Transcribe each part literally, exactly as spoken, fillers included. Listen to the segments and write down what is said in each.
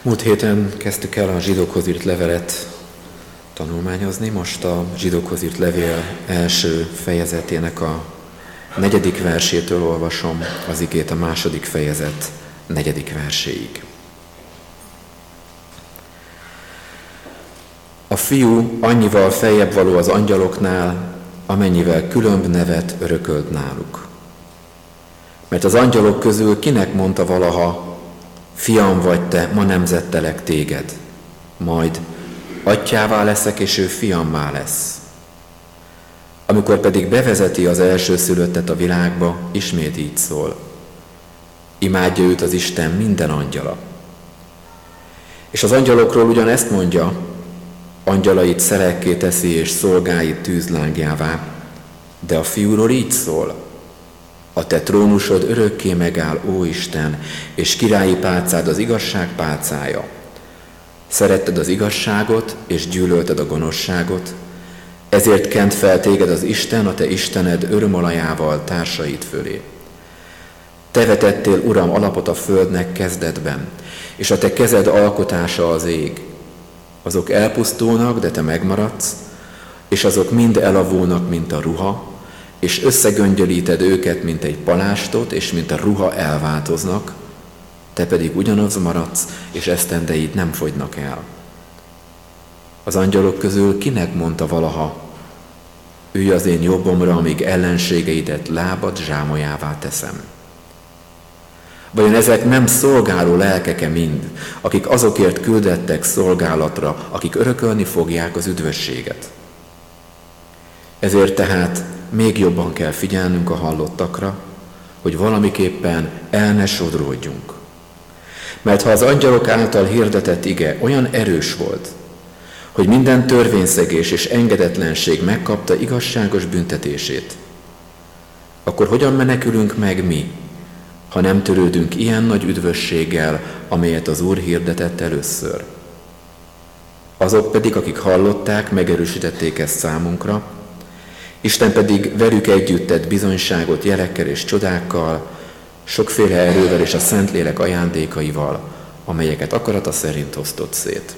Múlt héten kezdtük el a zsidókhoz írt levelet tanulmányozni, most a zsidókhoz írt levél első fejezetének a negyedik versétől olvasom az igét a második fejezet negyedik verséig. A fiú annyival feljebb való az angyaloknál, amennyivel különb nevet örökölt náluk. Mert az angyalok közül kinek mondta valaha, fiam vagy te, ma nemzettelek téged, majd atyává leszek, és ő fiammá lesz. Amikor pedig bevezeti az elsőszülöttet a világba, ismét így szól. Imádja őt az Isten minden angyala. És az angyalokról ugyanezt mondja, angyalait szelekké teszi, és szolgáit tűzlángjává, de a fiúról így szól. A te trónusod örökké megáll, ó Isten, és királyi pálcád az igazság pálcája. Szeretted az igazságot, és gyűlölted a gonoszságot, ezért kent fel téged az Isten, a te Istened örömolajával társait fölé. Te vetettél, Uram, alapot a földnek kezdetben, és a te kezed alkotása az ég. Azok elpusztulnak, de te megmaradsz, és azok mind elavulnak, mint a ruha, és összegöngyölíted őket, mint egy palástot, és mint a ruha elváltoznak, te pedig ugyanaz maradsz, és esztendeid nem fogynak el. Az angyalok közül kinek mondta valaha, ülj az én jobbomra, amíg ellenségeidet lábad zsámolyává teszem. Vajon ezek nem szolgáló lelkeke mind, akik azokért küldettek szolgálatra, akik örökölni fogják az üdvösséget? Ezért tehát még jobban kell figyelnünk a hallottakra, hogy valamiképpen el ne sodródjunk. Mert ha az angyalok által hirdetett ige olyan erős volt, hogy minden törvényszegés és engedetlenség megkapta igazságos büntetését, akkor hogyan menekülünk meg mi, ha nem törődünk ilyen nagy üdvösséggel, amelyet az Úr hirdetett először? Azok pedig, akik hallották, megerősítették ezt számunkra, Isten pedig velük együtt tett bizonyságot jelekkel és csodákkal, sokféle erővel és a Szentlélek ajándékaival, amelyeket akarata szerint osztott szét.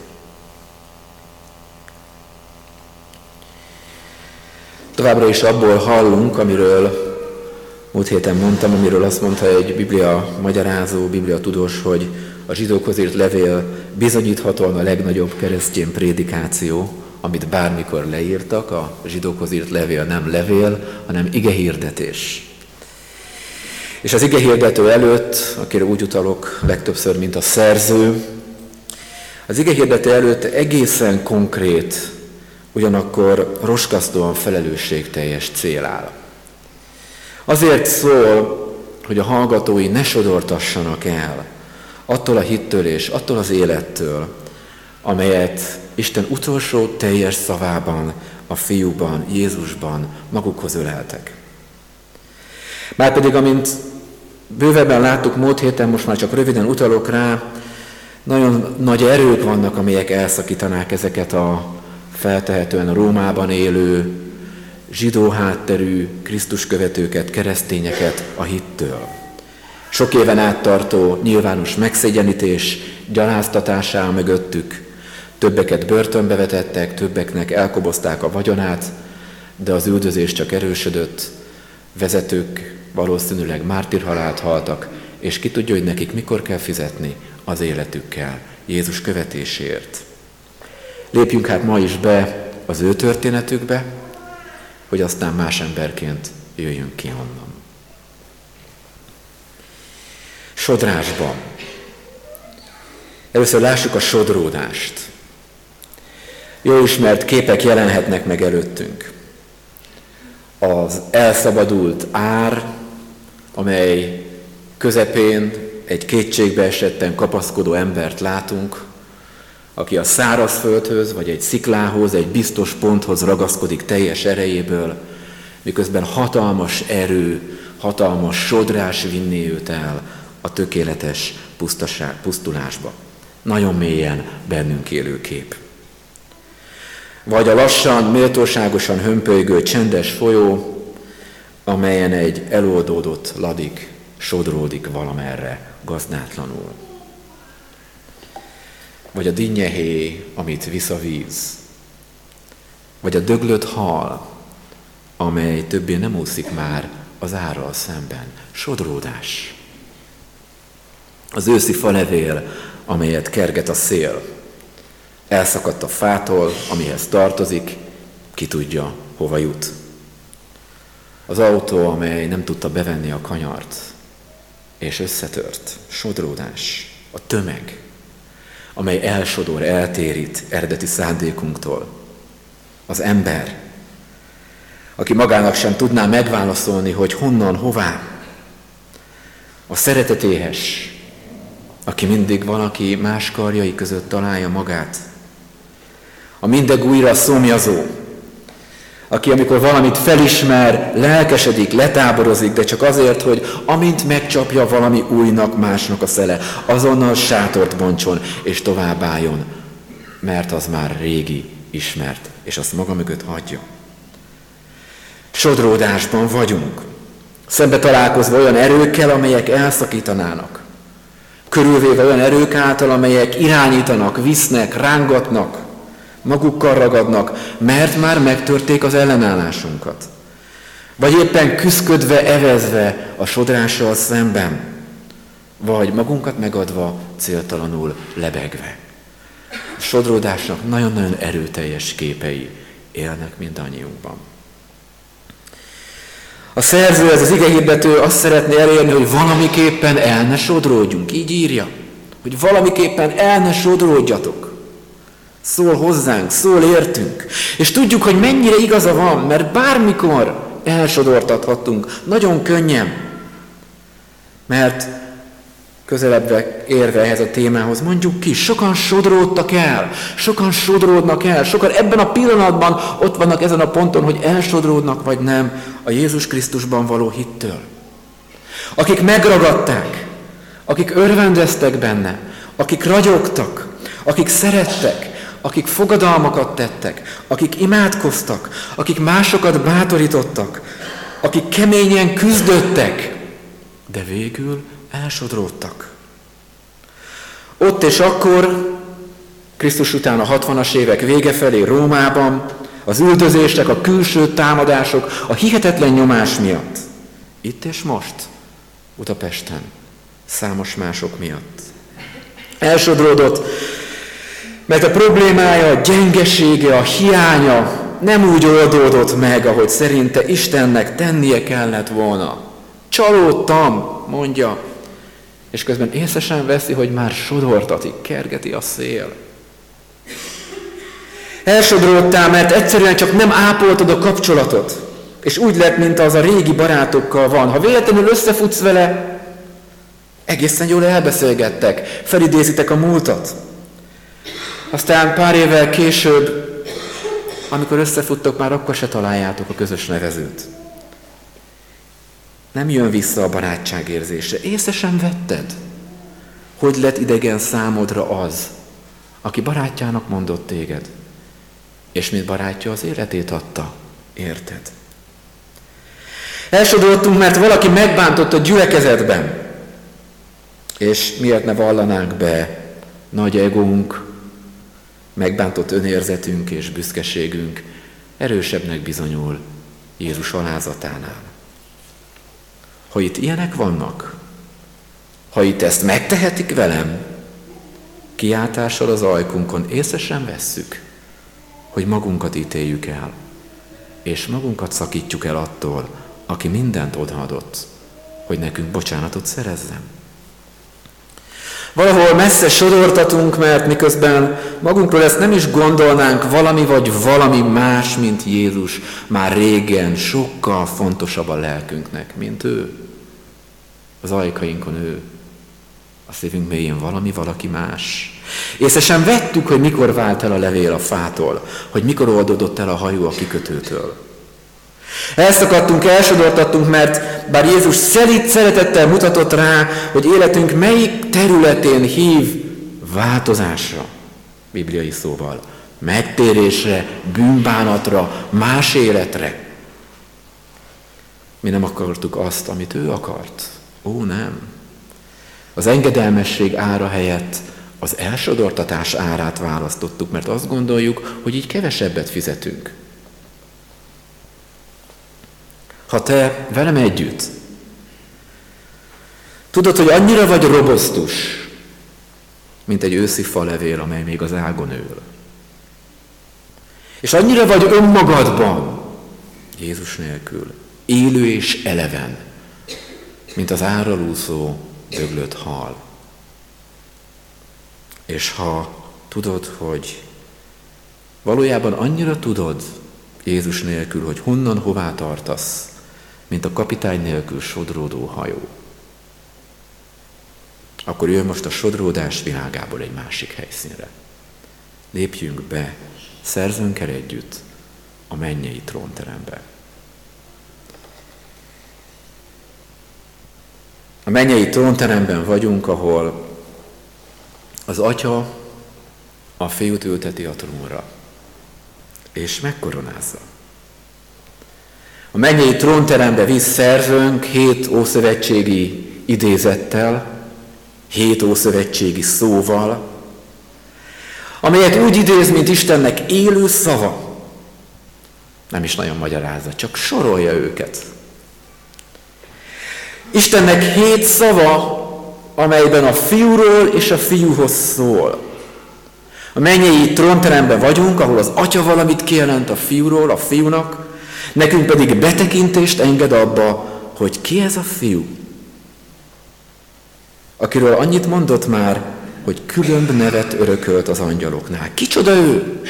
Továbbra is abból hallunk, amiről múlt héten mondtam, amiről azt mondta egy biblia magyarázó, biblia tudós, hogy a zsidókhoz írt levél bizonyíthatóan a legnagyobb keresztény prédikáció, amit bármikor leírtak. A zsidókhoz írt levél nem levél, hanem igehirdetés. És az igehirdető előtt, akire úgy utalok legtöbbször, mint a szerző, az igehirdető előtt egészen konkrét, ugyanakkor roskasztóan felelősségteljes cél áll. Azért szól, hogy a hallgatói ne sodortassanak el attól a hittől és attól az élettől, amelyet Isten utolsó teljes szavában, a fiúban, Jézusban magukhoz öleltek. Márpedig, amint bővebben láttuk múlt héten, most már csak röviden utalok rá, nagyon nagy erők vannak, amelyek elszakítanák ezeket a feltehetően Rómában élő, zsidó hátterű Krisztus követőket, keresztényeket a hittől. Sok éven át tartó nyilvános megszégyenítés gyaláztatásá mögöttük, többeket börtönbe vetettek, többeknek elkobozták a vagyonát, de az üldözés csak erősödött, vezetők valószínűleg mártírhalált haltak, és ki tudja, hogy nekik mikor kell fizetni az életükkel Jézus követéséért. Lépjünk hát ma is be az ő történetükbe, hogy aztán más emberként jöjjünk ki onnan. Sodrásban. Először lássuk a sodródást. Jó ismert képek jelenhetnek meg előttünk. Az elszabadult ár, amely közepén egy kétségbe esetten kapaszkodó embert látunk, aki a szárazföldhöz, vagy egy sziklához, egy biztos ponthoz ragaszkodik teljes erejéből, miközben hatalmas erő, hatalmas sodrás vinné őt el a tökéletes pusztaság, pusztulásba. Nagyon mélyen bennünk élő kép. Vagy a lassan, méltóságosan hömpölygő csendes folyó, amelyen egy eloldódott ladik sodródik valamerre gazdátlanul. vagy a dinnyehéj, amit visz a víz, vagy a döglött hal, amely többé nem úszik már az árral szemben. Sodródás. Az őszi falevél, amelyet kerget a szél, elszakadt a fától, amihez tartozik, ki tudja, hova jut. Az autó, amely nem tudta bevenni a kanyart, és összetört. Sodródás. A tömeg, amely elsodor, eltérít eredeti szándékunktól. Az ember, aki magának sem tudná megválaszolni, hogy honnan, hová. A szeretetéhes, aki mindig valaki más karjai között találja magát. A mindeg újra szomjazó, aki amikor valamit felismer, lelkesedik, letáborozik, de csak azért, hogy amint megcsapja valami újnak, másnak a szele, azonnal sátort bontson és továbbálljon, mert az már régi, ismert, és azt maga mögött hagyja. Sodródásban vagyunk, szembe találkozva olyan erőkkel, amelyek elszakítanának, körülvéve olyan erők által, amelyek irányítanak, visznek, rángatnak, magukkal ragadnak, mert már megtörték az ellenállásunkat. Vagy éppen küszködve, evezve a sodrással szemben, vagy magunkat megadva, céltalanul lebegve. A sodródásnak nagyon-nagyon erőteljes képei élnek mindannyiunkban. A szerző, ez az igehirdető azt szeretné elérni, hogy valamiképpen el ne sodródjunk. Így írja, hogy valamiképpen el ne sodródjatok. Szól hozzánk, szól értünk. És tudjuk, hogy mennyire igaza van, mert bármikor elsodortathatunk, nagyon könnyen. Mert közelebb érve ehhez a témához, mondjuk ki, sokan sodródtak el, sokan sodródnak el, sokan ebben a pillanatban ott vannak ezen a ponton, hogy elsodródnak vagy nem a Jézus Krisztusban való hittől. Akik megragadták, akik örvendeztek benne, akik ragyogtak, akik szerettek, akik fogadalmakat tettek, akik imádkoztak, akik másokat bátorítottak, akik keményen küzdöttek, de végül elsodródtak. Ott és akkor, Krisztus után a hatvanas évek vége felé Rómában, az üldözések, a külső támadások, a hihetetlen nyomás miatt. Itt és most, Budapesten, számos mások miatt. Elsodródott, mert a problémája, a gyengesége, a hiánya nem úgy oldódott meg, ahogy szerinte Istennek tennie kellett volna. Csalódtam, mondja, és közben észre sem veszi, hogy már sodortatik, kergeti a szél. Elsodródtál, mert egyszerűen csak nem ápoltad a kapcsolatot, és úgy lett, mint az a régi barátokkal van. Ha véletlenül összefutsz vele, egészen jól elbeszélgettek, felidézitek a múltat. Aztán pár évvel később, amikor összefuttok, már akkor se találjátok a közös nevezőt. Nem jön vissza a barátság érzése. Észre sem vetted, hogy lett idegen számodra az, aki barátjának mondott téged, és mint barátja az életét adta, érted? Elsodortunk, mert valaki megbántott a gyülekezetben, és miért ne vallanánk be nagy egónk, megbántott önérzetünk és büszkeségünk erősebbnek bizonyul Jézus alázatánál. Ha itt ilyenek vannak, ha itt ezt megtehetik velem, kiáltással az ajkunkon észre sem vesszük, hogy magunkat ítéljük el, és magunkat szakítjuk el attól, aki mindent odaadott, hogy nekünk bocsánatot szerezzem. Valahol messze sodortatunk, mert miközben magunkról ezt nem is gondolnánk, valami vagy valami más, mint Jézus, már régen sokkal fontosabb a lelkünknek, mint ő. Az ajkainkon ő, a szívünk mélyén valami, valaki más. Észre sem vettük, hogy mikor vált el a levél a fától, hogy mikor oldódott el a hajó a kikötőtől. Elszakadtunk, elsodortattunk, mert bár Jézus szelíd szeretettel mutatott rá, hogy életünk melyik területén hív változásra, bibliai szóval, megtérésre, bűnbánatra, más életre. Mi nem akartuk azt, amit ő akart. Ó, nem. Az engedelmesség ára helyett Az elsodortatás árát választottuk, mert azt gondoljuk, hogy így kevesebbet fizetünk. Ha te velem együtt tudod, hogy annyira vagy robosztus, mint egy őszi falevél, amely még az ágon ül, és annyira vagy önmagadban, Jézus nélkül, élő és eleven, mint az árral úszó, döglött hal. És ha tudod, hogy valójában annyira tudod Jézus nélkül, hogy honnan hová tartasz, mint a kapitány nélkül sodródó hajó, akkor jön most a sodródás világából egy másik helyszínre. Lépjünk be, szerzünk el együtt a mennyei trónterembe. A mennyei trónteremben vagyunk, ahol az Atya a Fiút ülteti a trónra, és megkoronázza. A mennyei trónterembe visz szerzőnk hét ószövetségi idézettel, hét ószövetségi szóval, amelyet úgy idéz, mint Istennek élő szava. Nem is nagyon magyarázza, csak sorolja őket. Istennek hét szava, amelyben a Fiúról és a Fiúhoz szól. A mennyei trónteremben vagyunk, ahol az Atya valamit kijelent a Fiúról, a Fiúnak, nekünk pedig betekintést enged abba, hogy ki ez a Fiú, akiről annyit mondott már, hogy különb nevet örökölt az angyaloknál. Kicsoda ő?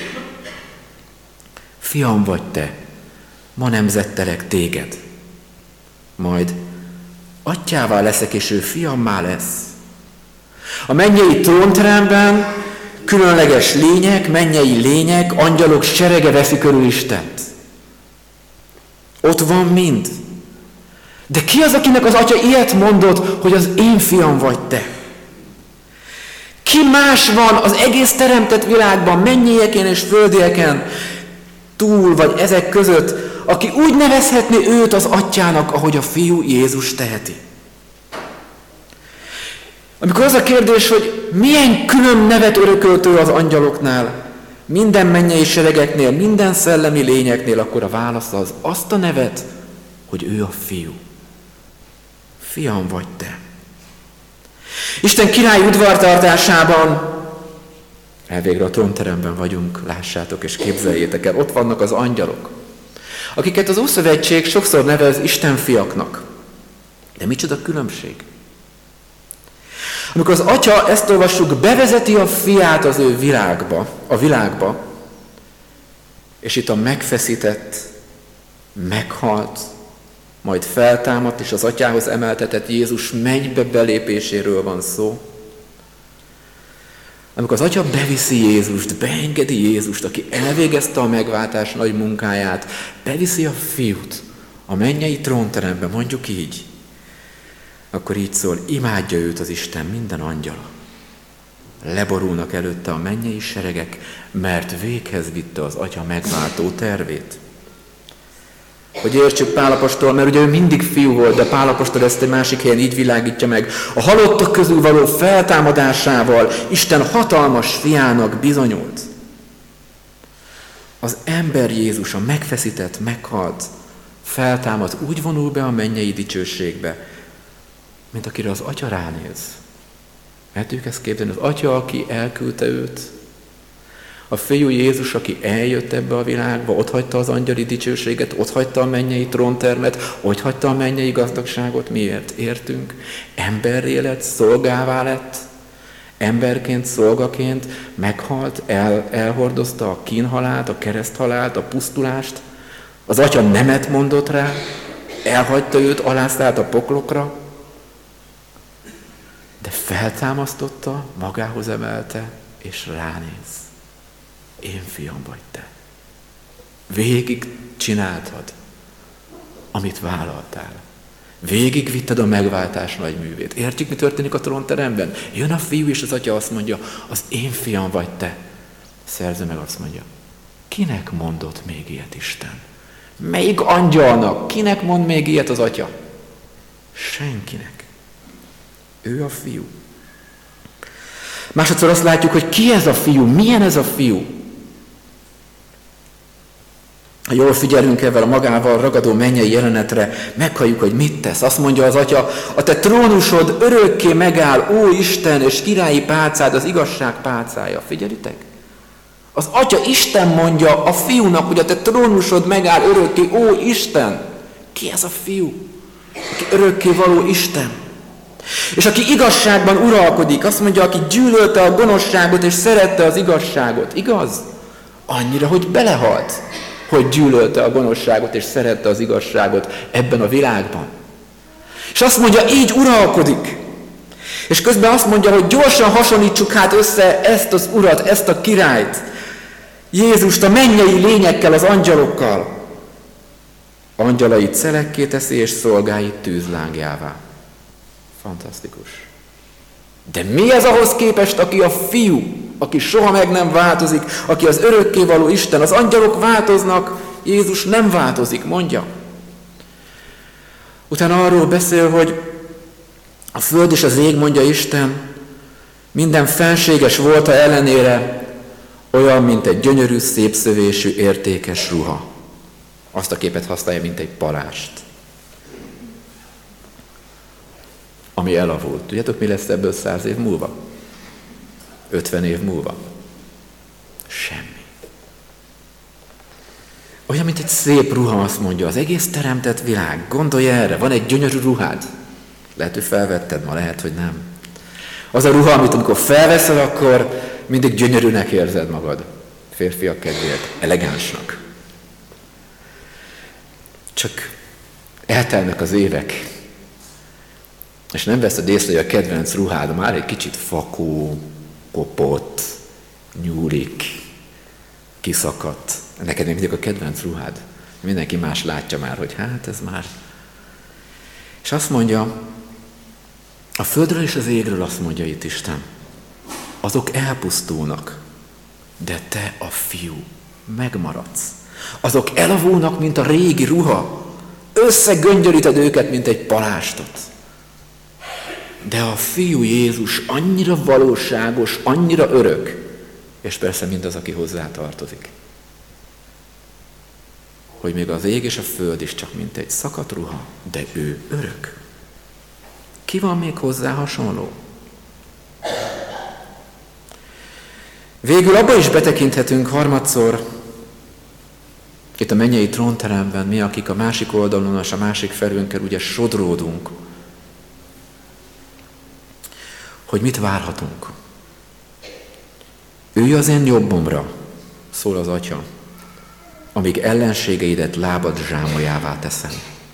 Fiam vagy te, ma nemzettelek téged. Majd atyává leszek, és ő fiammá lesz. A mennyei trónteremben különleges lények, mennyei lények, angyalok serege veszi körül Istent. Ott van mind. De ki az, akinek az Atya ilyet mondott, hogy az én fiam vagy te? Ki más van az egész teremtett világban, mennyieken és földieken túl, vagy ezek között, aki úgy nevezhetné őt az Atyának, ahogy a Fiú Jézus teheti? Amikor az a kérdés, hogy milyen külön nevet örökölt ő az angyaloknál, minden mennyei seregeknél, minden szellemi lényeknél, akkor a válasz az azt a nevet, hogy ő a Fiú. Fiam vagy te. Isten király udvartartásában, elvégre a trónteremben vagyunk, lássátok és képzeljétek el, ott vannak az angyalok, akiket az Ószövetség sokszor nevez Isten fiaknak. De micsoda különbség? Amikor az Atya, ezt olvassuk, bevezeti a fiát az ő világba, a világba, és itt a megfeszített, meghalt, majd feltámadt, és az Atyához emeltetett Jézus mennybe belépéséről van szó. Amikor az Atya beviszi Jézust, beengedi Jézust, aki elvégezte a megváltás nagy munkáját, beviszi a Fiút a mennyei trónterembe, mondjuk így, akkor így szól, imádja őt az Isten minden angyala. Leborulnak előtte a mennyei seregek, mert véghez vitte az Atya megváltó tervét. Hogy értsük Pál apostol, mert ugye ő mindig fiú volt, de Pál apostol ezt egy másik helyen így világítja meg. A halottak közül való feltámadásával Isten hatalmas fiának bizonyult. Az ember Jézus, a megfeszített, meghalt, feltámad, úgy vonul be a mennyei dicsőségbe, mint akire az Atya ránéz. Mertük ezt képzelni? Az Atya, aki elküldte őt, a Fiú Jézus, aki eljött ebbe a világba, otthagyta az angyali dicsőséget, otthagyta a mennyei tróntermet, otthagyta a mennyei gazdagságot. Miért? Értünk? Emberré lett, szolgává lett, emberként, szolgaként meghalt, el, elhordozta a kínhalált, a kereszthalált, a pusztulást. Az Atya nemet mondott rá, elhagyta őt, alászállt a poklokra, de feltámasztotta, magához emelte, és ránéz. Én fiam vagy te. Végig csináltad, amit vállaltál. Végig vitted a megváltás nagy művét. Értjük, mi történik a trónteremben? Jön a Fiú, és az Atya azt mondja, az én fiam vagy te. Szerző meg azt mondja, kinek mondott még ilyet Isten? Melyik angyalnak? Kinek mond még ilyet az Atya? Senkinek. Ő a Fiú. Másodszor azt látjuk, hogy ki ez a fiú, milyen ez a fiú. Ha jól figyelünk ebben a magával ragadó mennyei jelenetre, meghalljuk, hogy mit tesz. Azt mondja az atya, a te trónusod örökké megáll, ó Isten, és királyi pálcád az igazság pálcája. Figyelitek? Az atya Isten mondja a fiúnak, hogy a te trónusod megáll örökké, ó Isten. Ki ez a fiú? Aki örökké való Isten. És aki igazságban uralkodik, azt mondja, aki gyűlölte a gonoszságot és szerette az igazságot. Igaz? Annyira, hogy belehalt, hogy gyűlölte a gonoszságot és szerette az igazságot ebben a világban. És azt mondja, így uralkodik. És közben azt mondja, hogy gyorsan hasonlítsuk hát össze ezt az urat, ezt a királyt, Jézust a mennyei lényekkel, az angyalokkal. Angyalait szelekké teszi, és szolgáit tűzlángjává. Fantasztikus. De mi ez ahhoz képest, aki a fiú, aki soha meg nem változik, aki az örökkévaló Isten? Az angyalok változnak, Jézus nem változik, mondja. Utána arról beszél, hogy a föld és az ég, mondja Isten, minden fenséges volta ellenére olyan, mint egy gyönyörű, szépszövésű, értékes ruha. Azt a képet használja, mint egy palást, ami elavult. Tudjátok, mi lesz ebből száz év múlva? ötven év múlva? Semmi. Olyan, mint egy szép ruha, azt mondja, az egész teremtett világ. Gondolj erre, van egy gyönyörű ruhád. Lehet, hogy felvetted ma, lehet, hogy nem. Az a ruha, amit amikor felveszel, akkor mindig gyönyörűnek érzed magad. Férfiak kedvéért, elegánsnak. Csak eltelnek az évek, és nem veszed észre, hogy a kedvenc ruhád már egy kicsit fakó, kopott, nyúlik, kiszakadt. Neked még mindig a kedvenc ruhád. Mindenki más látja már, hogy hát ez már. És azt mondja, a földről és az égről azt mondja itt Isten, azok elpusztulnak, de te a fiú megmaradsz. Azok elavulnak, mint a régi ruha. Összegöngyöríted őket, mint egy palástot. De a fiú Jézus annyira valóságos, annyira örök, és persze mindaz, aki hozzá tartozik, hogy még az ég és a föld is csak mint egy szakadt ruha, de ő örök. Ki van még hozzá hasonló? Végül abba is betekinthetünk harmadszor, itt a mennyei trónteremben, mi, akik a másik oldalon és a másik felünkkel ugye sodródunk, hogy mit várhatunk. Ülj az én jobbomra, szól az Atya, amíg ellenségeidet lábad zsámolyává teszem.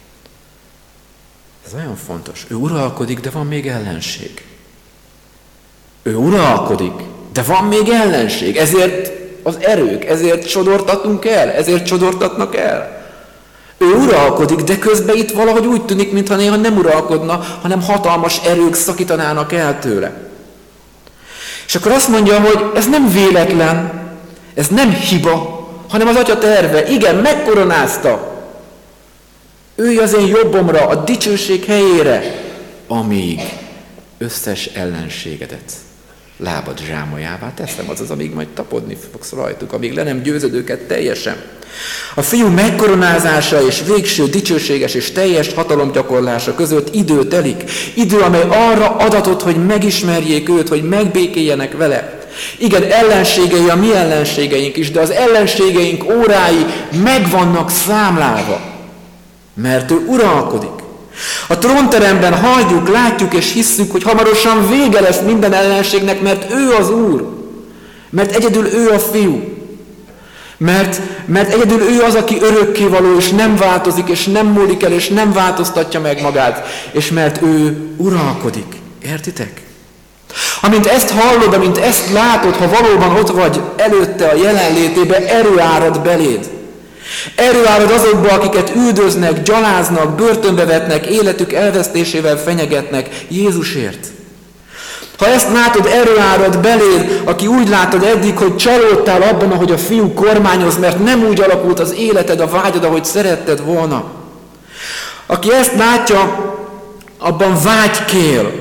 Ez olyan fontos. Ő uralkodik, de van még ellenség. Ő uralkodik, de van még ellenség. Ezért az erők, ezért sodortatunk el, ezért sodortatnak el. Ő uralkodik, de közben itt valahogy úgy tűnik, mintha néha nem uralkodna, hanem hatalmas erők szakítanának el tőle. És akkor azt mondja, hogy ez nem véletlen, ez nem hiba, hanem az Atya terve. Igen, megkoronázta. Ülj az én jobbomra, a dicsőség helyére, amíg összes ellenségedet lábad zsámolyává teszem, azaz, amíg majd tapodni fogsz rajtuk, amíg le nem győzöd őket teljesen. A fiú megkoronázása és végső dicsőséges és teljes hatalomgyakorlása között idő telik. Idő, amely arra adatott, hogy megismerjék őt, hogy megbékéljenek vele. Igen, ellenségei a mi ellenségeink is, de az ellenségeink órái meg vannak számlálva, mert ő uralkodik. A trónteremben halljuk, látjuk és hisszük, hogy hamarosan vége lesz minden ellenségnek, mert ő az Úr. Mert egyedül ő a fiú. Mert, mert egyedül ő az, aki örökkévaló, és nem változik, és nem múlik el, és nem változtatja meg magát. És mert ő uralkodik. Értitek? Amint ezt hallod, amint ezt látod, ha valóban ott vagy előtte a jelenlétébe, erő árad beléd. Erő árad azokba, akiket üldöznek, gyaláznak, börtönbe vetnek, életük elvesztésével fenyegetnek Jézusért. Ha ezt látod, erő árad beléd, aki úgy látod eddig, hogy csalódtál abban, ahogy a fiú kormányoz, mert nem úgy alakult az életed, a vágyad, ahogy szeretted volna. Aki ezt látja, abban vágykél.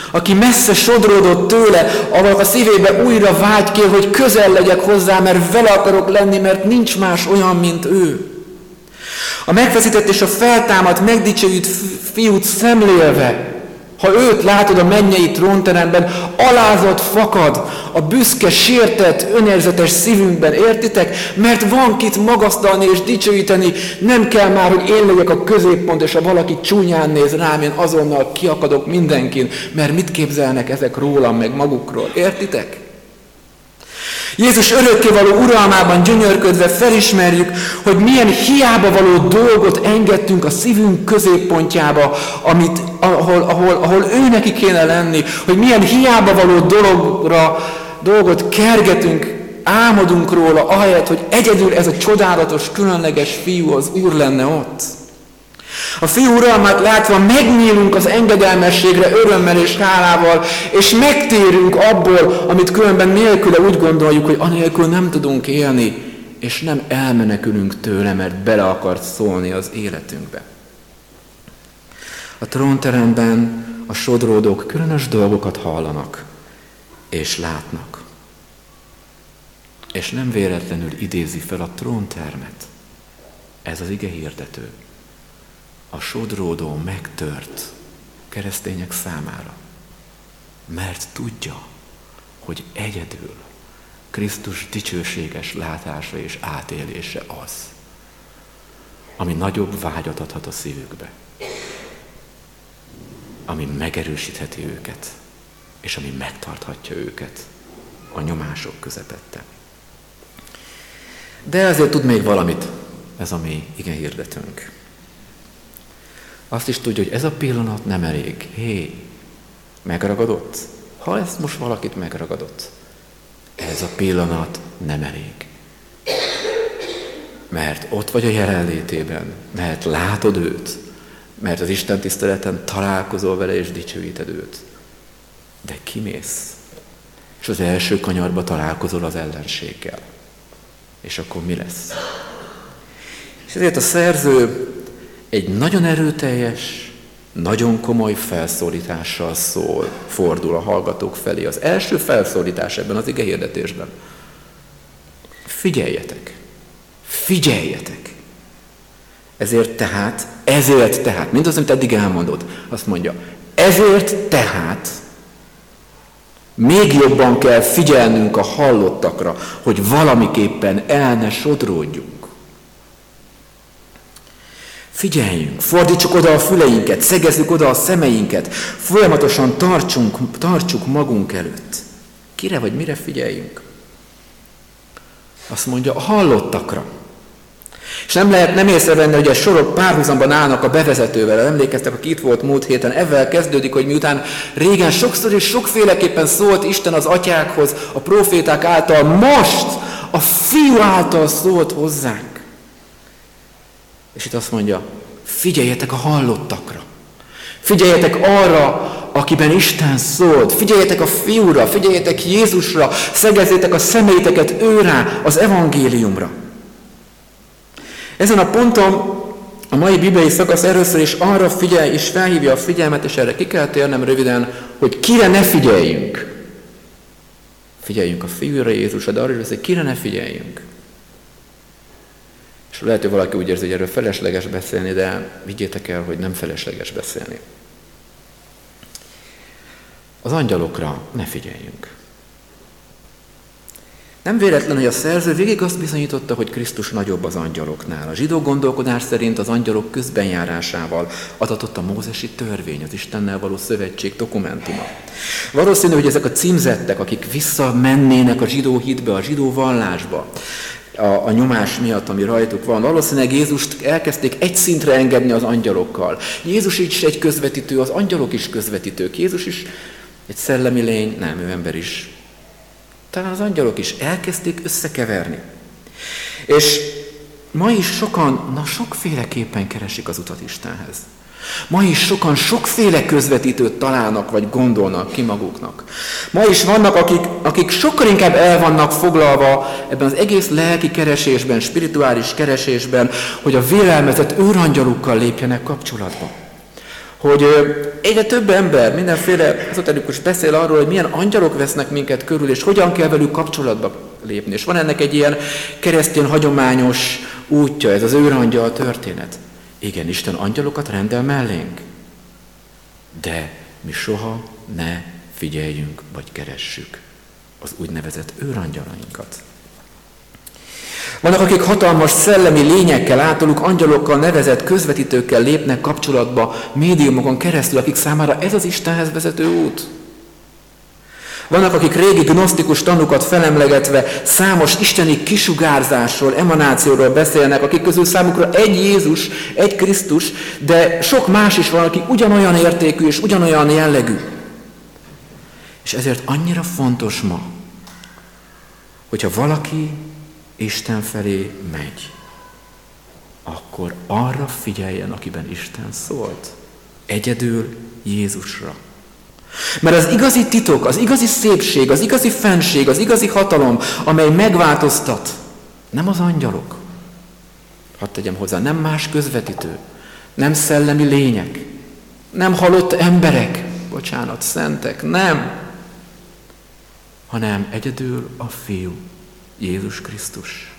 aki messze sodródott tőle, ahol a szívébe újra vágy kér, hogy közel legyek hozzá, mert vele akarok lenni, mert nincs más olyan, mint ő. A megfeszített és a feltámadt, megdicsőült fiút szemlélve, ha őt látod a mennyei trónteremben, alázat fakad a büszke, sértett, önérzetes szívünkben, értitek? Mert van kit magasztalni és dicsőíteni, nem kell már, hogy én legyek a középpont, és ha valaki csúnyán néz rám, én azonnal kiakadok mindenkin, mert mit képzelnek ezek rólam, meg magukról, értitek? Jézus örökkévaló uralmában gyönyörködve felismerjük, hogy milyen hiába való dolgot engedtünk a szívünk középpontjába, amit, ahol, ahol, ahol ő neki kéne lenni, hogy milyen hiába való dologra, dolgot kergetünk, álmodunk róla, ahelyett, hogy egyedül ez a csodálatos, különleges fiú, az Úr lenne ott. A fiú uralmát látva megnyílunk az engedelmességre örömmel és hálával, és megtérünk abból, amit különben nélküle úgy gondoljuk, hogy anélkül nem tudunk élni, és nem elmenekülünk tőle, mert bele akart szólni az életünkbe. A trónteremben a sodródók különös dolgokat hallanak, és látnak. És nem véletlenül idézi fel a tróntermet. Ez az ige hirdető. A sodródó megtört keresztények számára, mert tudja, hogy egyedül Krisztus dicsőséges látása és átélése az, ami nagyobb vágyat adhat a szívükbe, ami megerősítheti őket, és ami megtarthatja őket a nyomások közepette. De azért tud még valamit ez a mi ige hirdetőnk. Azt is tudja, hogy ez a pillanat nem elég. Hé, megragadott? Ha ez most valakit megragadott, ez a pillanat nem elég. Mert ott vagy a jelenlétében, mert látod őt, mert az Isten tiszteleten találkozol vele és dicsőíted őt. De kimész, és az első kanyarba találkozol az ellenséggel. És akkor mi lesz? És ezért a szerző egy nagyon erőteljes, nagyon komoly felszólítással szól, fordul a hallgatók felé. Az első felszólítás ebben az ige hirdetésben. Figyeljetek! Figyeljetek! Ezért tehát, ezért tehát, mindaz, amit eddig elmondod, azt mondja, ezért tehát még jobban kell figyelnünk a hallottakra, hogy valamiképpen el ne sodródjunk. Figyeljünk, fordítsuk oda a füleinket, szegezzük oda a szemeinket, folyamatosan tartsunk, tartsuk magunk előtt. Kire vagy mire figyeljünk? Azt mondja, a hallottakra. És nem lehet nem észrevenni, hogy a sorok párhuzamban állnak a bevezetővel. Emlékeztek, aki itt volt múlt héten, ezzel kezdődik, hogy miután régen sokszor és sokféleképpen szólt Isten az atyákhoz, a próféták által, most a Fiú által szólt hozzánk. És itt azt mondja, figyeljetek a hallottakra. Figyeljetek arra, akiben Isten szólt. Figyeljetek a Fiúra, figyeljetek Jézusra, szegezzétek a szemeiteket őrá, az evangéliumra. Ezen a ponton a mai bibliai szakasz először is arra figyelj, és felhívja a figyelmet, és erre ki kell térnem röviden, hogy kire ne figyeljünk. Figyeljünk a Fiúra, Jézusra, de arra is, hogy kire ne figyeljünk. És lehet, hogy valaki úgy érzi, hogy erről felesleges beszélni, de vigyétek el, hogy nem felesleges beszélni. Az angyalokra ne figyeljünk. Nem véletlen, hogy a szerző végig azt bizonyította, hogy Krisztus nagyobb az angyaloknál. A zsidó gondolkodás szerint az angyalok közbenjárásával adatott a mózesi törvény, az Istennel való szövetség dokumentuma. Valószínű, hogy ezek a címzettek, akik visszamennének a zsidó hitbe, a zsidó vallásba, a, a nyomás miatt, ami rajtuk van, valószínűleg Jézust elkezdték egy szintre engedni az angyalokkal. Jézus is egy közvetítő, az angyalok is közvetítők. Jézus is egy szellemi lény, nem, ő ember is. Talán az angyalok is elkezdték összekeverni. És ma is sokan, na sokféleképpen keresik az utat Istenhez. Ma is sokan sokféle közvetítőt találnak, vagy gondolnak ki maguknak. Ma is vannak, akik, akik sokkal inkább el vannak foglalva ebben az egész lelki keresésben, spirituális keresésben, hogy a vélelmezett őrangyalukkal lépjenek kapcsolatba. hogy egyre több ember, mindenféle ezoterikus beszél arról, hogy milyen angyalok vesznek minket körül, és hogyan kell velük kapcsolatba lépni. És van ennek egy ilyen keresztény hagyományos útja, ez az őrangyal történet. Igen, Isten angyalokat rendel mellénk, de mi soha ne figyeljünk, vagy keressük az úgynevezett őrangyalainkat. Vannak, akik hatalmas szellemi lényekkel, általuk angyalokkal nevezett közvetítőkkel lépnek kapcsolatba médiumokon keresztül, akik számára ez az Istenhez vezető út. Vannak, akik régi gnosztikus tanukat felemlegetve számos isteni kisugárzásról, emanációról beszélnek, akik közül számukra egy Jézus, egy Krisztus, de sok más is van, aki ugyanolyan értékű és ugyanolyan jellegű. És ezért annyira fontos ma, hogyha valaki Isten felé megy, akkor arra figyeljen, akiben Isten szólt. Egyedül Jézusra. Mert az igazi titok, az igazi szépség, az igazi fennség, az igazi hatalom, amely megváltoztat, nem az angyalok. Hadd tegyem hozzá, nem más közvetítő, nem szellemi lények, nem halott emberek, bocsánat, szentek, nem, hanem egyedül a Fiú, Jézus Krisztus.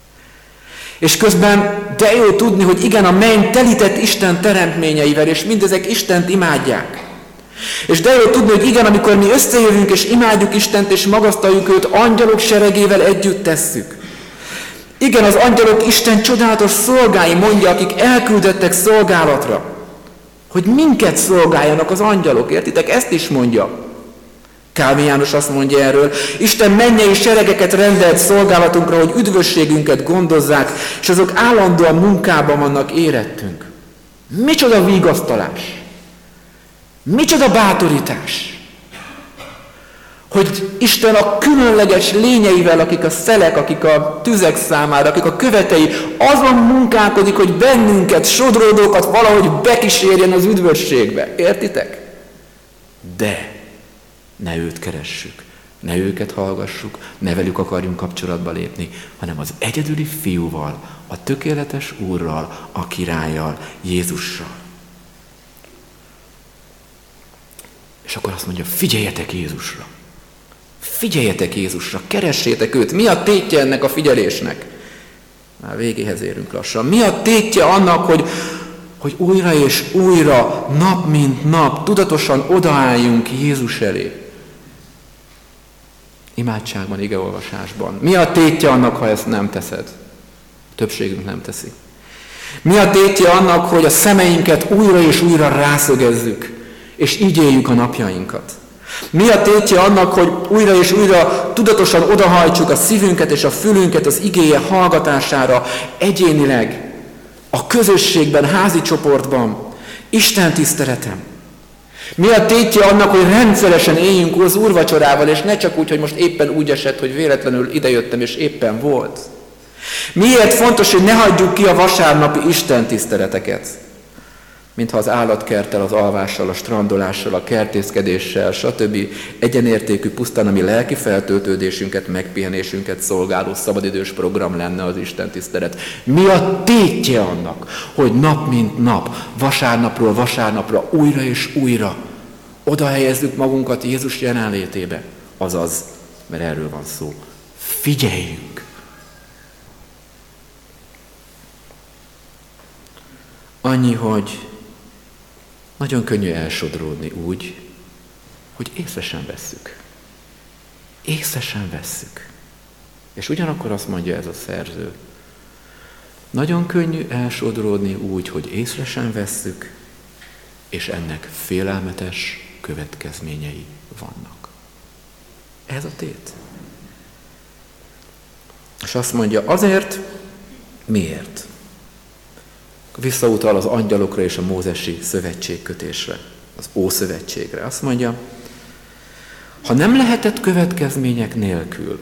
És közben de jó tudni, hogy igen, a menny telített Isten teremtményeivel, és mindezek Istent imádják. És de jó tudni, hogy igen, amikor mi összejövünk, és imádjuk Istent, és magasztaljuk őt, angyalok seregével együtt tesszük. Igen, az angyalok Isten csodálatos szolgái, mondja, akik elküldettek szolgálatra, hogy minket szolgáljanak az angyalok, értitek? Ezt is mondja. Kálvin János azt mondja erről, Isten mennyei seregeket rendelt szolgálatunkra, hogy üdvösségünket gondozzák, és azok állandóan munkában vannak érettünk. Micsoda vigasztalás! Micsoda bátorítás! Hogy Isten a különleges lényeivel, akik a szelek, akik a tüzek számára, akik a követei, azon munkálkodik, hogy bennünket, sodródókat valahogy bekísérjen az üdvösségbe. Értitek? De ne őt keressük, ne őket hallgassuk, ne velük akarjunk kapcsolatba lépni, hanem az egyedüli Fiúval, a tökéletes Úrral, a Királlyal, Jézussal. És akkor azt mondja, figyeljetek Jézusra. Figyeljetek Jézusra, keressétek őt. Mi a tétje ennek a figyelésnek? Már végéhez érünk lassan. Mi a tétje annak, hogy, hogy újra és újra, nap mint nap, tudatosan odaálljunk Jézus elé? Imádságban, igeolvasásban. Mi a tétje annak, ha ezt nem teszed? Többségünk nem teszi. Mi a tétje annak, hogy a szemeinket újra és újra rászögezzük, és így éljük a napjainkat? Mi a tétje annak, hogy újra és újra tudatosan odahajtsuk a szívünket és a fülünket az igéje hallgatására egyénileg, a közösségben, házi csoportban, Isten tiszteletem? Mi a tétje annak, hogy rendszeresen éljünk az úrvacsorával, és ne csak úgy, hogy most éppen úgy esett, hogy véletlenül idejöttem, és éppen volt? Miért fontos, hogy ne hagyjuk ki a vasárnapi Isten tiszteleteket? Mintha az állatkerttel, az alvással, a strandolással, a kertészkedéssel, stb. Egyenértékű pusztán a mi lelki feltöltődésünket, megpihenésünket szolgáló szabadidős program lenne az Isten tisztelet. Mi a tétje annak, hogy nap mint nap, vasárnapról vasárnapra, újra és újra oda helyezzük magunkat Jézus jelenlétébe? Azaz, mert erről van szó, figyeljünk! Annyi, hogy nagyon könnyű elsodródni úgy, hogy észre sem vesszük. Észre sem vesszük. És ugyanakkor azt mondja ez a szerző, nagyon könnyű elsodródni úgy, hogy észre sem vesszük, és ennek félelmetes következményei vannak. Ez a tét. És azt mondja, azért, miért? Visszautal az angyalokra és a mózesi szövetségkötésre, az Ószövetségre. Azt mondja, ha nem lehetett következmények nélkül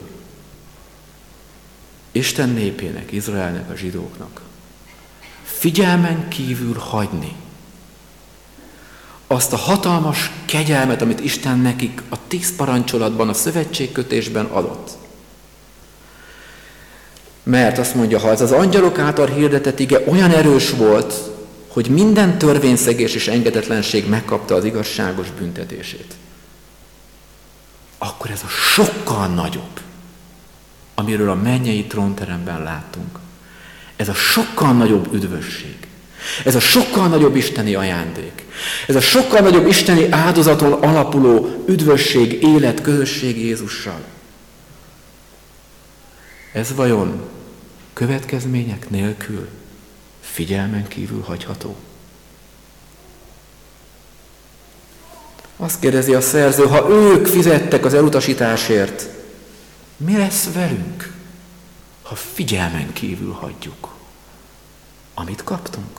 Isten népének, Izraelnek, a zsidóknak figyelmen kívül hagyni azt a hatalmas kegyelmet, amit Isten nekik a tíz parancsolatban, a szövetségkötésben adott. Mert azt mondja, ha ez az angyalok által hirdetett ige olyan erős volt, hogy minden törvényszegés és engedetlenség megkapta az igazságos büntetését, akkor ez a sokkal nagyobb, amiről a mennyei trónteremben látunk, ez a sokkal nagyobb üdvösség, ez a sokkal nagyobb isteni ajándék, ez a sokkal nagyobb isteni áldozaton alapuló üdvösség, élet, közösség Jézussal. Ez vajon következmények nélkül, figyelmen kívül hagyható? Azt kérdezi a szerző, ha ők fizettek az elutasításért, mi lesz velünk, ha figyelmen kívül hagyjuk, amit kaptunk?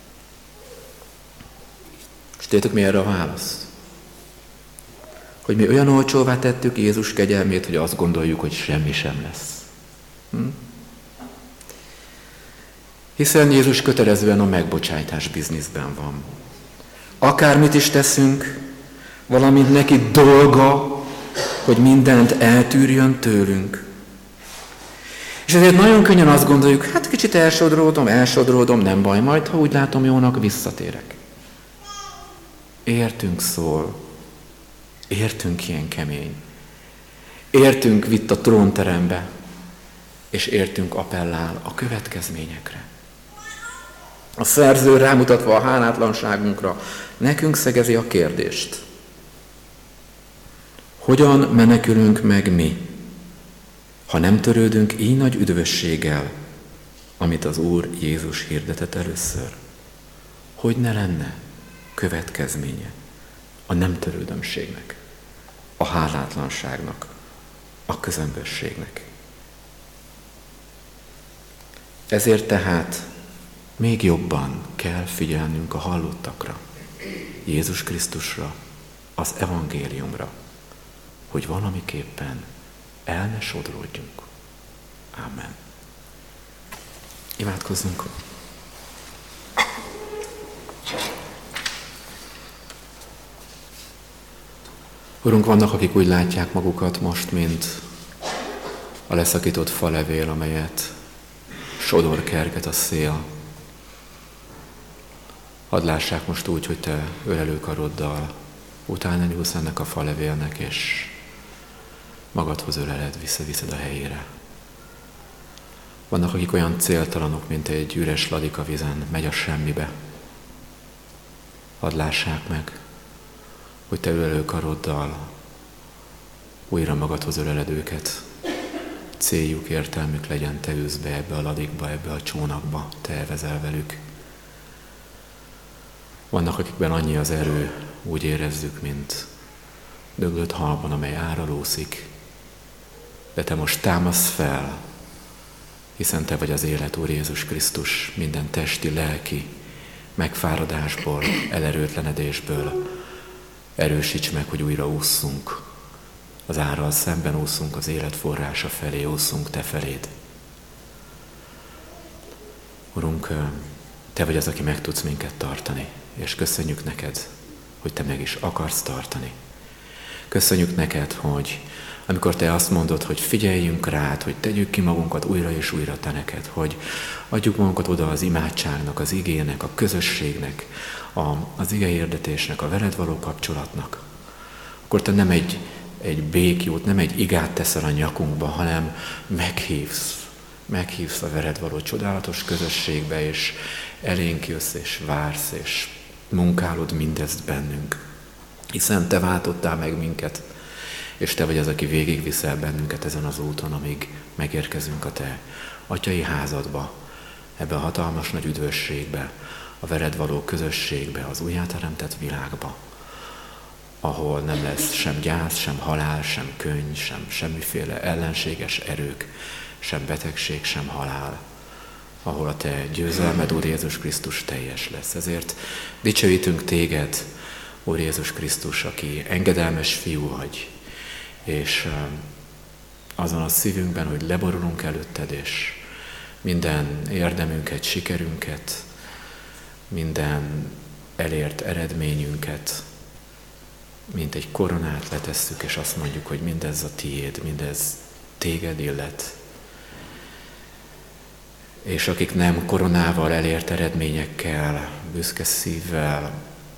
És tudjátok, mi erre a válasz? Hogy mi olyan olcsóvá tettük Jézus kegyelmét, hogy azt gondoljuk, hogy semmi sem lesz. Hm? Hiszen Jézus kötelezően a megbocsájtás bizniszben van. Akármit is teszünk, valamint neki dolga, hogy mindent eltűrjön tőlünk. És ezért nagyon könnyen azt gondoljuk, hát kicsit elsodródom, elsodródom, nem baj, majd ha úgy látom jónak, visszatérek. Értünk szól, értünk ilyen kemény, értünk vitt a trónterembe, és értünk appellál a következményekre. A szerző rámutatva a hálátlanságunkra nekünk szegezi a kérdést. Hogyan menekülünk meg mi, ha nem törődünk így nagy üdvösséggel, amit az Úr Jézus hirdetett először? Hogy ne lenne következménye a nem törődömségnek, a hálátlanságnak, a közömbösségnek? Ezért tehát még jobban kell figyelnünk a hallottakra, Jézus Krisztusra, az evangéliumra, hogy valamiképpen el ne sodródjunk. Amen. Imádkozzunk. Urunk, vannak, akik úgy látják magukat most, mint a leszakított falevél, amelyet sodor kerget a szél. Hadd lássák most úgy, hogy te ölelőkaroddal utána nyúlsz ennek a falevélnek, és magadhoz öleled, visszaviszed a helyére. Vannak, akik olyan céltalanok, mint egy üres ladika vízen, megy a semmibe. Hadd lássák meg, hogy te ölelőkaroddal újra magadhoz öleled őket. Céljuk, értelmük legyen, te ülsz be ebbe a ladikba, ebbe a csónakba, te elvezel velük. Vannak, akikben annyi az erő, úgy érezzük, mint döglött halban, amely áralószik. De te most támasz fel, hiszen te vagy az élet, Úr Jézus Krisztus, minden testi, lelki megfáradásból, elerőtlenedésből. Erősíts meg, hogy újra ússzunk. Az árral szemben úszunk, az élet forrása felé úszunk, te feléd. Urunk, te vagy az, aki meg tudsz minket tartani, és köszönjük neked, hogy te meg is akarsz tartani. Köszönjük neked, hogy amikor te azt mondod, hogy figyeljünk rád, hogy tegyük ki magunkat újra és újra te neked, hogy adjuk magunkat oda az imádságnak, az igének, a közösségnek, a, az igehirdetésnek, a veled való kapcsolatnak, akkor te nem egy, egy békjót, nem egy igát teszel a nyakunkba, hanem meghívsz, meghívsz a veled való csodálatos közösségbe, és elénk jössz, és vársz, és munkálod mindezt bennünk. Hiszen te váltottál meg minket, és te vagy az, aki végigviszel bennünket ezen az úton, amíg megérkezünk a te atyai házadba, ebbe a hatalmas nagy üdvösségbe, a veled való közösségbe, az újjáteremtett világba, ahol nem lesz sem gyász, sem halál, sem könny, sem semmiféle ellenséges erők, sem betegség, sem halál, ahol a te győzelmed, Úr Jézus Krisztus, teljes lesz. Ezért dicsőítünk téged, Úr Jézus Krisztus, aki engedelmes fiú vagy, és azon a szívünkben, hogy leborulunk előtted, és minden érdemünket, sikerünket, minden elért eredményünket, mint egy koronát letesszük, és azt mondjuk, hogy mindez a tiéd, mindez téged illet. és akik nem koronával elért eredményekkel, büszke szívvel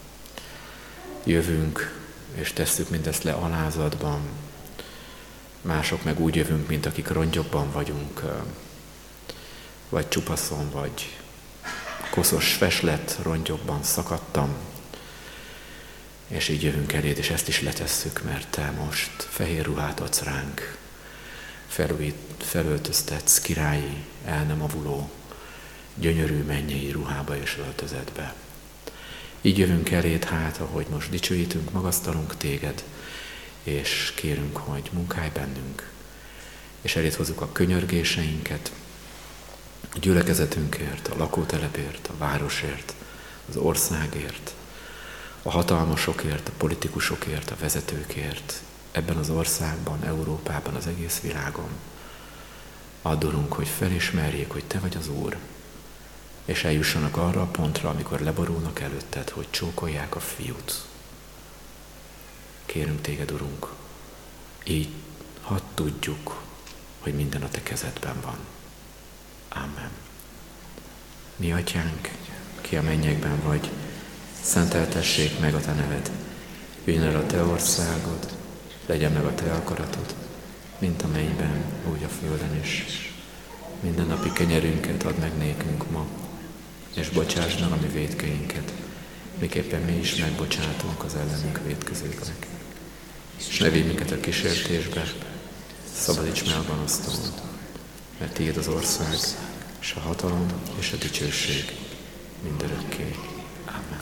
jövünk, és tesszük mindezt le alázatban, mások meg úgy jövünk, mint akik rongyokban vagyunk, vagy csupaszon, vagy koszos feslet rongyokban szakadtam, és így jövünk eléd, és ezt is letesszük, mert te most fehér ruhát adsz ránk, felújít, felöltöztetsz királyi, el nem avuló, gyönyörű mennyei ruhába és öltözetbe. Így jövünk eléd, hát, ahogy most dicsőítünk, magasztalunk téged, és kérünk, hogy munkálj bennünk, és eléd hozzuk a könyörgéseinket, a gyülekezetünkért, a lakótelepért, a városért, az országért, a hatalmasokért, a politikusokért, a vezetőkért, ebben az országban, Európában, az egész világon. Addulunk, hogy felismerjék, hogy te vagy az Úr, és eljussanak arra a pontra, amikor leborulnak előtted, hogy csókolják a fiút. Kérünk téged, Urunk, így hadd tudjuk, hogy minden a te kezedben van. Amen. Mi atyánk, ki a mennyekben vagy, szenteltessék meg a te neved. Jöjjön el a te országod, legyen meg a te akaratod, mint a mennyben, úgy a földön is. Minden napi kenyerünket add meg nékünk ma, és bocsásd meg a mi vétkeinket, miképpen mi is megbocsátunk az ellenünk vétkezőknek. És ne vigy minket a kísértésbe, szabadíts meg a gonosztól, mert tiéd az ország, és a hatalom, és a dicsőség mindörökké. Amen.